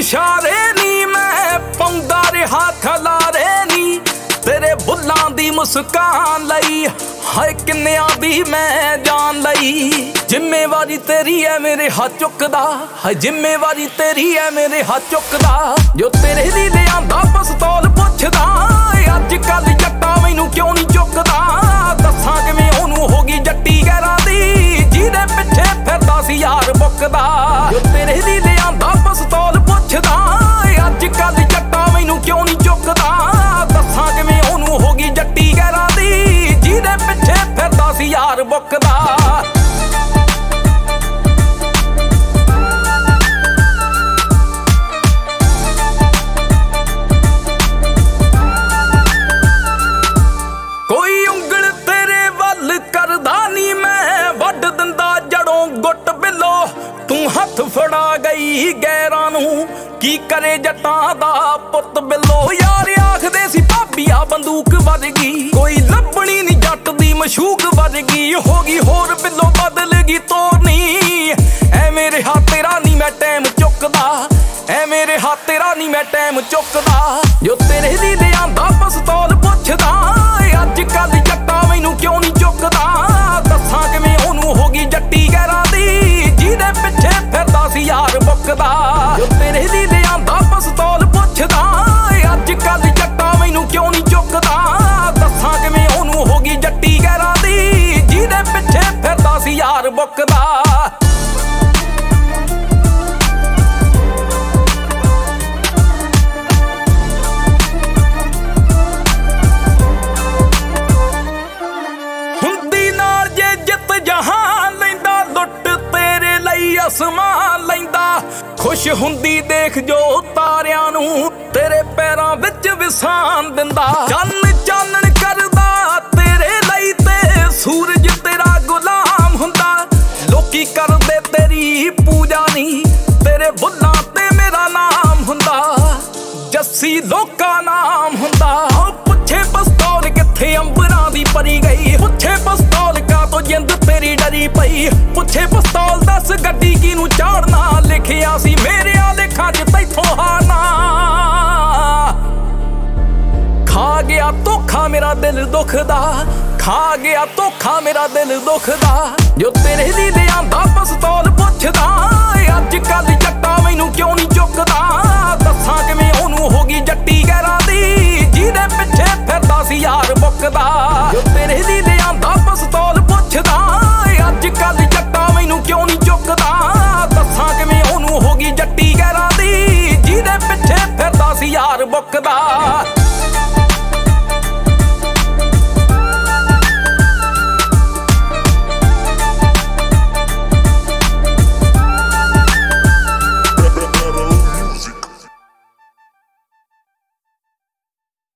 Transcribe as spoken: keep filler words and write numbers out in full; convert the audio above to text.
इशारे नी मैं पाउंदा रहा खलारे नी तेरे बुल्लां दी मुस्कान लई हाय किन्नियां दी मैं जान लई जिम्मेवारी तेरी है मेरे हाथ चुकदा हाय जिम्मेवारी तेरी है मेरे हाथ चुकदा जो तेरे ली लियांदा पिस्तौल पुछदा अज कल जट्टा मैनू क्यों नहीं चुकदा दस्सां किवें ओनू हो गई जट्टी गैरां दी जिहदे पिछे फिरदा सी यार बुकदा जो तेरे ली लियांदा पिस्तौल पुछदा अज कल जट्टा मैनू क्यों नहीं चुकदा दस्सां किवें ओनू हो गई जट्टी गैरां दी जिहदे पिछे फिरदा सी यार बुकदा हथ फड़ा गई गैरां नू की करे जट्टां दा पुत बिलो यार आखदे सी भाबिया बंदूक वर्गी कोई लभणी नी जट दी मशूक वर्गी हो गई होर बिलो बदल गई तोरनी ऐ मेरे हाथ तेरा नी मैं टाइम चुकदा ऐ मेरे हाथ तेरा नी मैं टाइम चुकदा जो तेरे ली लियांदा पिस्तौल पुछदा अज कल जट्टा मैनू क्यों नहीं चुकदा दस्सां किवें ओनू हो गई जट्टी गैरां दी जिहदे पिछे फिरदा सी यार बुकदा जो तेरे ली लियांदा पिस्तौल पुछदा अज कल जट्टा मैनू क्यों नहीं चुकदा दस्सां किवें ओनू हो गई जट्टी गैरां दी जिहदे पिछे फिरदा सी यार बुकदा असमान लैंदा खुश हुंदी देख जो तारियां नू तेरे पैरां विच विसान दिंदा चन्न चानण करदा तेरे लई ते सूरज तेरा गुलाम हुंदा लोकी करदे तेरी पूजा नी तेरे बुल्लां ते मेरा नाम हुंदा जस्सी लोका नाम हुंदा पुछे पिस्तौल किथे अंबरां दी परी गई पुछे पिस्तौल का तो जिंद तेरी डरी पई पुछे पिस्तौल दस गड्डी किनू चाड़ना लिखिया सी मेरे लेखां च तैथों हारना खा गया धोखा मेरा दिल दुखदा खा गया धोखा मेरा दिल दुखदा जो तेरे ली लियांदा पिस्तौल पुछदा अज कल जट्टा मैनू क्यों नहीं चुकदा दस्सां किवें ओनू हो गई जट्टी गैरां दी जिहदे पिछे फिरदा सी यार बुकदा जो तेरे ली लियांदा पिस्तौल पुछदा अज कल जट्टा मैनू क्यों नहीं चुकदा दस्सां किवें ओनू हो गई जट्टी गैरां दी जिहदे पिछे फिरदा सी यार बुकदा।